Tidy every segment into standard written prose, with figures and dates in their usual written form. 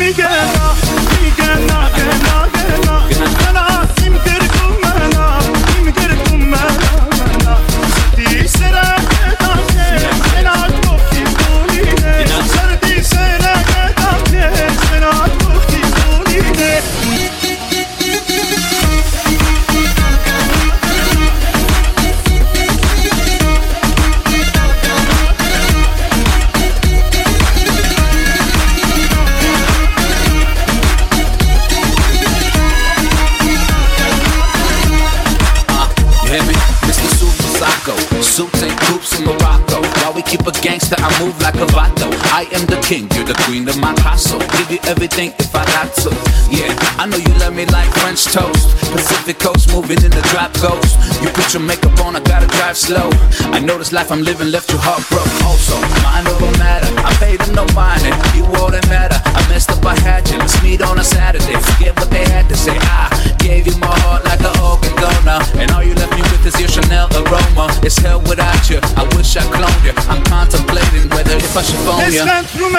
Suits and coops in Morocco. While we keep a gangster, I move like a vato. I am the king, you're the queen of my castle. Give you everything if I got to. Yeah, I know you love me like French toast. Pacific coast moving in the drop ghost. You put your makeup on, I gotta drive slow. I know this life I'm living left you heartbroken. Also, mind over matter, I paid them no mind and you all that matter. I messed up, I had you, let's meet on a Saturday. Forget what they had to say, I gave you my heart like an organ donor. And all you left me with is your Chanel aroma. It's hell without you, I wish I cloned you. I'm contemplating whether if I should phone you.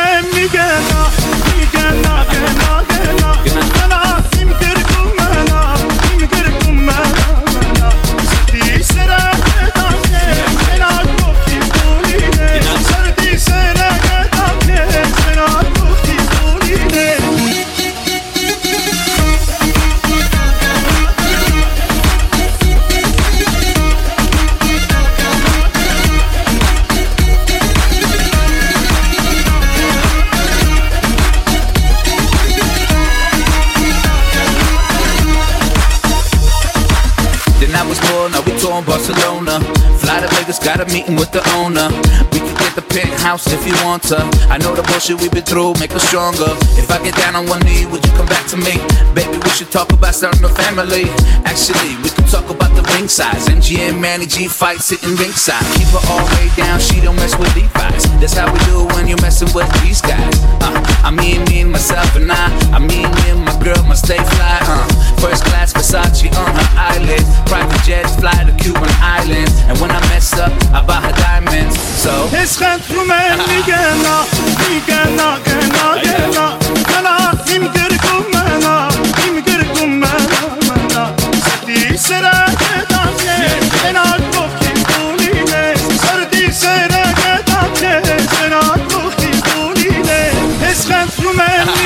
Barcelona, fly to Vegas, got a meeting with the owner. We can get the penthouse if you want to. I know the bullshit we've been through make us stronger. If I get down on one knee, would you come back to me? Baby, we should talk about starting a family. Actually, we could talk about the ring size. MG and Manny G fight sitting ringside. Keep her all way down, she don't mess with Levi's. That's how we do when you're messing with these guys. I mean me and myself and I mean me and my girl must stay fly. First class Versace on her eyelids. Private jets fly to Cuban islands. And when I mess up, I buy her diamonds. So Man